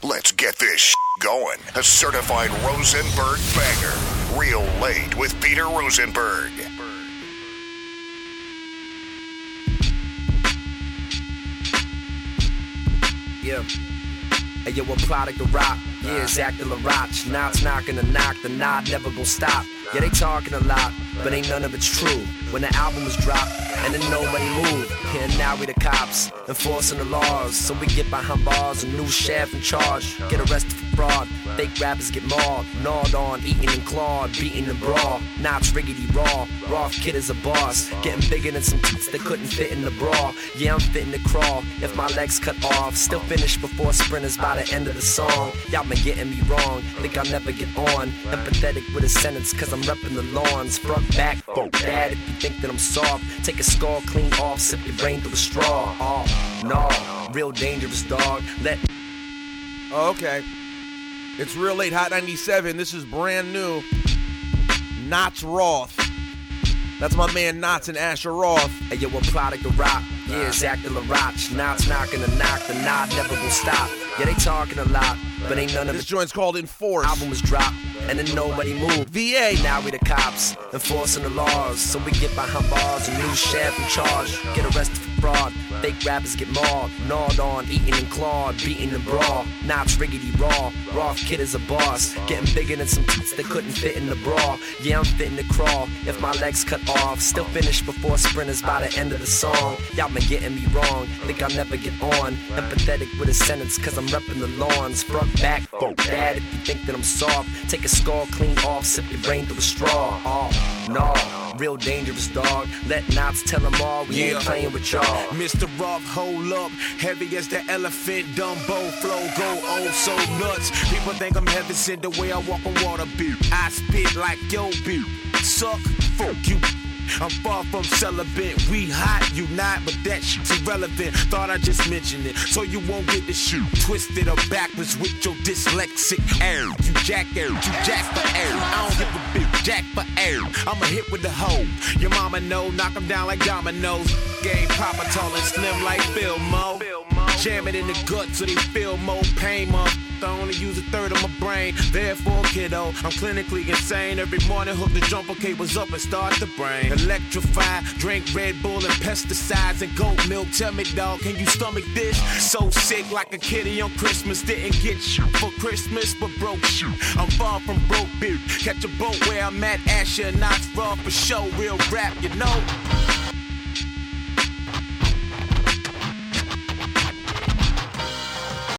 Let's get this going. A certified Rosenberg banger. Real Late with Peter Rosenberg. Yeah. Hey, yo, a product of rock. Yeah, Zach de la Roche. Now it's not gonna knock, the knot never gonna stop. Yeah, they talking a lot, but ain't none of it's true. When the album was dropped, and then nobody moved. And now we the cops, enforcing the laws. So we get behind bars, a new sheriff in charge. Get arrested for fraud, fake rappers get mauled. Gnawed on, eaten and clawed, beaten and brawl. Now it's riggedy raw, Roth Kid is a boss. Getting bigger than some tits that couldn't fit in the bra. Yeah, I'm fitting to crawl, if my legs cut off. Still finish before sprinters by the end of the song. Y'all been getting me wrong, think I'll never get on. Empathetic with a sentence, cause I'm repping the lawns. Front, back, fuck that, if you think that I'm soft. Take a skull clean off, sip your brain through a straw. Oh, no, real dangerous dog. Okay. It's Real Late Hot 97. This is brand new. Knots Roth. That's my man Knots and Asher Roth. Hey, yo, a product of rock. Yeah, Zach de la Roche. Now it's not gonna knock, the knot never gonna stop. Yeah, they talking a lot, but ain't none of this joint's called Enforce. Album was dropped, and then nobody moved. VA, now we the cops, enforcing the laws. So we get behind bars, a new sheriff in charge. Get arrested for fraud, fake rappers get mauled. Gnawed on, eaten and clawed, beaten and brawl. Now it's riggedy raw, Roth Kid is a boss. Getting bigger than some tits that couldn't fit in the bra. Yeah, I'm fitting to crawl, if my legs cut off. Still finish before sprinters by the end of the song. Y'all been getting me wrong, think I'll never get on. Empathetic with a sentence, cause I'm repping the lawns. Front, back, fuck that, if you think that I'm soft. Take a skull clean off, sip your brain through a straw. Oh, no, real dangerous dog. Let Knots tell them all, we ain't playing with y'all. Mr. Roth, hold up, heavy as the elephant. Dumbo flow, go oh so nuts. People think I'm heaven sent the way I walk on water, beer. I spit like yo, beer. Suck, fuck you. I'm far from celibate, we hot, you not, but that shit's irrelevant. Thought I just mentioned it, so you won't get the shoot twisted or backwards with your dyslexic air. You jack for air. I don't give a big jack for air. I'm a hit with the hoe. Your mama know, knock 'em down like dominoes. Game proper, tall and slim like Phil Mo. Jam it in the gut so they feel more pain, I only use a third of my brain. Therefore, kiddo, I'm clinically insane. Every morning, hook the jumper cables up and start the brain. Electrify, drink Red Bull and pesticides and goat milk. Tell me, dog, can you stomach this? So sick like a kitty on Christmas. Didn't get you for Christmas, but broke you. I'm far from broke, bitch. Catch a boat where I'm at, Asher, Knots Raw for show. Real rap, you know.